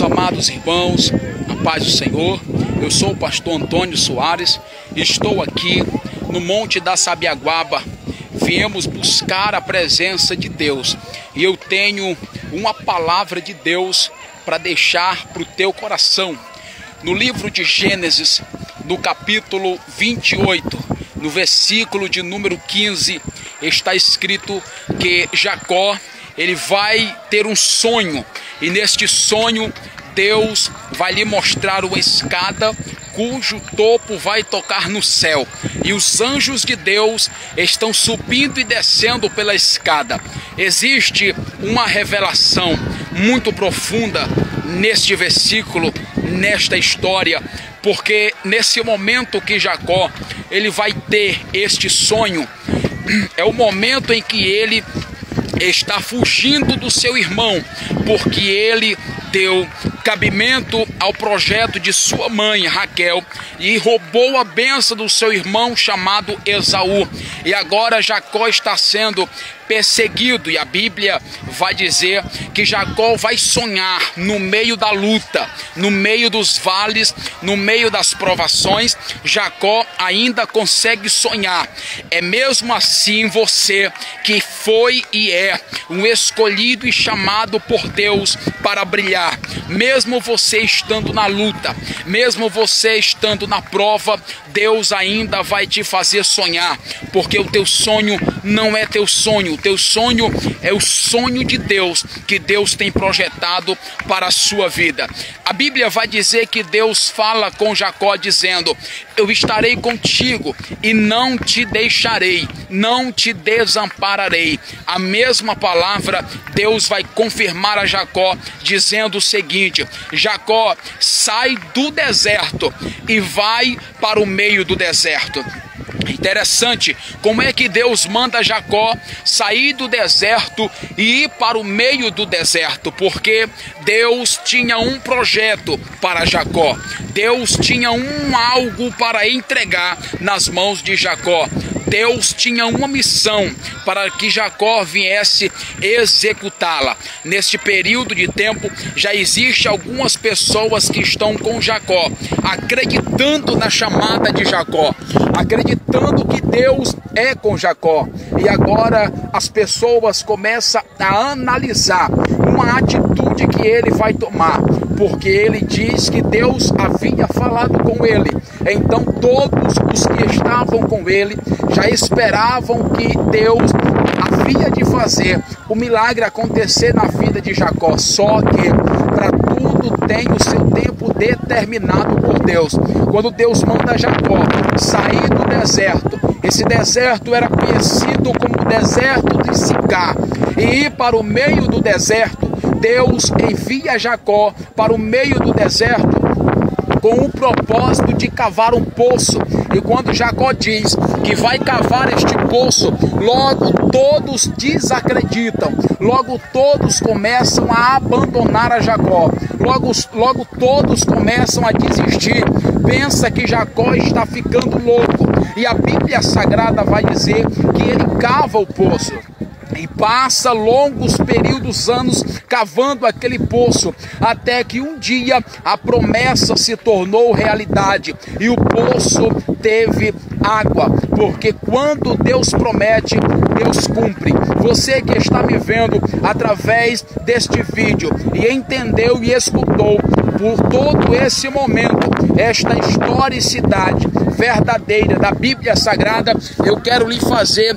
Amados irmãos, a paz do Senhor. Eu sou o pastor Antônio Soares e estou aqui no Monte da Sabiaguaba. Viemos buscar a presença de Deus e eu tenho uma palavra de Deus para deixar para o teu coração. No livro de Gênesis, no capítulo 28, no versículo de número 15, está escrito que Jacó, ele vai ter um sonho, e neste sonho Deus vai lhe mostrar uma escada cujo topo vai tocar no céu, e os anjos de Deus estão subindo e descendo pela escada. Existe uma revelação muito profunda neste versículo, nesta história, porque nesse momento que Jacó ele vai ter este sonho, é o momento em que ele está fugindo do seu irmão, porque ele deu cabimento ao projeto de sua mãe Raquel e roubou a bênção do seu irmão chamado Esaú. E agora Jacó está sendo perseguido, e a Bíblia vai dizer que Jacó vai sonhar no meio da luta, no meio dos vales, no meio das provações. Jacó ainda consegue sonhar. É mesmo assim você que foi e é um escolhido e chamado por Deus para brilhar. Mesmo você estando na luta, mesmo você estando na prova, Deus ainda vai te fazer sonhar, porque o teu sonho não é teu sonho, o teu sonho é o sonho de Deus, que Deus tem projetado para a sua vida. A Bíblia vai dizer que Deus fala com Jacó dizendo: eu estarei contigo e não te deixarei, não te desampararei. A mesma palavra Deus vai confirmar a Jacó dizendo o seguinte: Jacó, sai do deserto e vai para o meio do deserto. Interessante como é que Deus manda Jacó sair do deserto e ir para o meio do deserto, porque Deus tinha um projeto para Jacó, Deus tinha algo para entregar nas mãos de Jacó. Deus tinha uma missão para que Jacó viesse executá-la. Neste período de tempo, já existe algumas pessoas que estão com Jacó, acreditando na chamada de Jacó, acreditando que Deus é com Jacó. E agora as pessoas começam a analisar uma atitude que ele vai tomar, porque ele diz que Deus havia falado com ele. Então todos os que estavam com ele já esperavam que Deus havia de fazer o milagre acontecer na vida de Jacó. Só que para tudo tem o seu tempo determinado por Deus. Quando Deus manda Jacó sair do deserto, esse deserto era conhecido como o deserto de Sicar, e ir para o meio do deserto, Deus envia Jacó para o meio do deserto com o propósito de cavar um poço. E quando Jacó diz que vai cavar este poço, logo todos desacreditam, logo todos começam a abandonar a Jacó, logo todos começam a desistir, pensa que Jacó está ficando louco. E a Bíblia Sagrada vai dizer que ele cava o poço e passa longos períodos, anos, cavando aquele poço, até que um dia a promessa se tornou realidade e o poço teve água, porque quando Deus promete, Deus cumpre. Você que está me vendo através deste vídeo e entendeu e escutou por todo esse momento esta historicidade verdadeira da Bíblia Sagrada, eu quero lhe fazer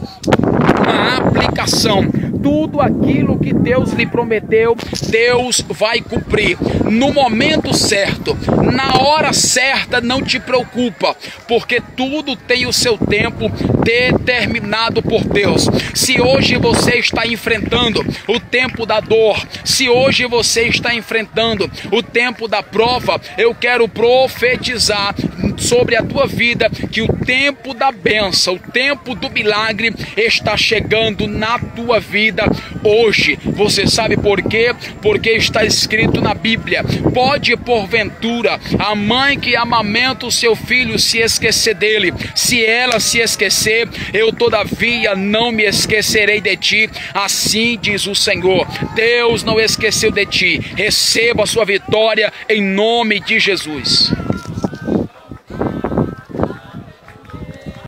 uma aplicação. Tudo aquilo que Deus lhe prometeu, Deus vai cumprir no momento certo, na hora certa. Não te preocupa, porque tudo tem o seu tempo determinado por Deus. Se hoje você está enfrentando o tempo da dor, se hoje você está enfrentando o tempo da prova, eu quero profetizar sobre a tua vida que o tempo da bênção, o tempo do milagre está chegando na tua vida hoje. Você sabe por quê? Porque está escrito na Bíblia: pode porventura a mãe que amamenta o seu filho se esquecer dele? Se ela se esquecer, eu todavia não me esquecerei de ti. Assim diz o Senhor. Deus não esqueceu de ti. Receba a sua vitória em nome de Jesus.